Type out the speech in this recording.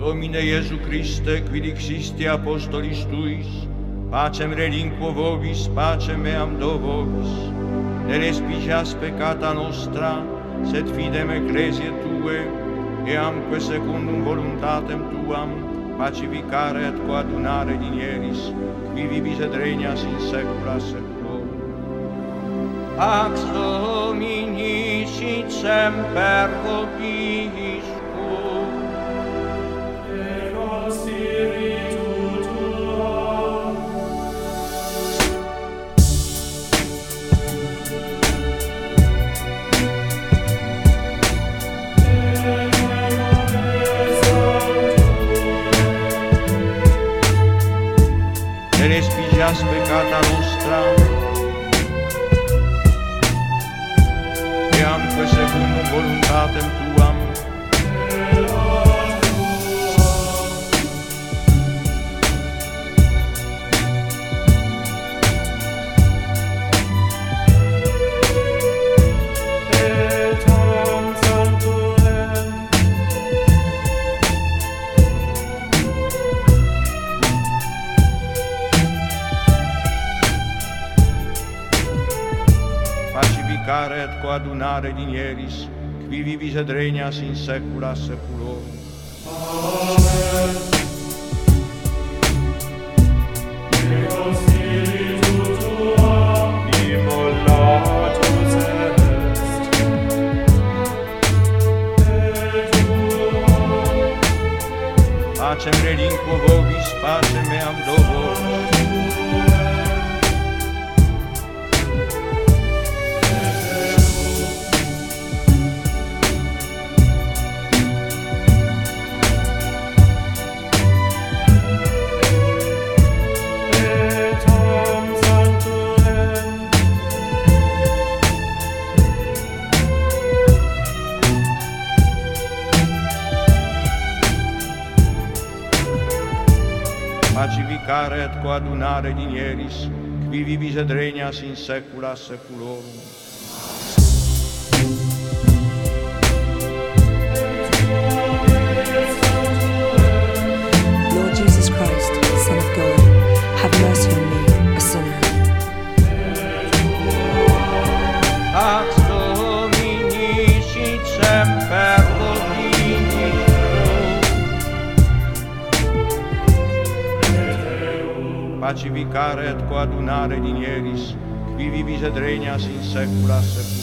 Domine Iesu Christe, qui dixisti apostolis tuis, pacem relinquo vobis, pacem meam do vobis. Ne respigias peccata nostra, sed fidem ecclesiae Tue, eamque secundum voluntatem Tuam, pacificare et coadunare dinieris, qui vivis et regnas in saecula saeculorum. Pax Domini sit semper vobiscum. Et con spiritu tuo. Ne respigias peccata nostra, eamque secundum voluntatem Tuam, pacificare et coadunare dinieris, qui vivis et regnas in saecula saeculorum. Amen. Et con spiritu tuo, immolatus est. Et tuo. Pacem relinquo vobis, pacem meam do vobis. Pacificare et coadunare dinieris, qui vivis et regnas in saecula saeculorum. Lord Jesus Christ, Son of God, have mercy on me, a sinner. Pax Domini sit semper vobiscum. Pacificare et coadunare dinieris, qui vivis et regnas in saecula saeculorum.